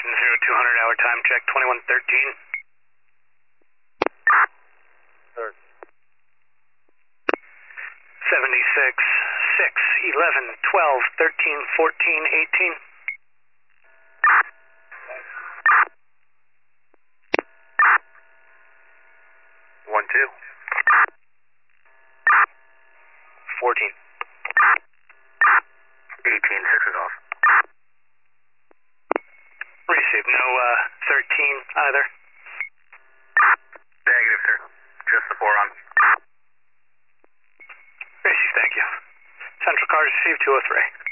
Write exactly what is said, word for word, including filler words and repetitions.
Houston, zero two hundred hour time check, twenty-one thirteen. Third. seventy-six, six, eleven, twelve, thirteen, fourteen, eighteen. One, two. fourteen. Eighteen, six is off. Receive, no uh, thirteen either. Negative, sir. Just the four on. Receive, thank you. Central cars received two oh three.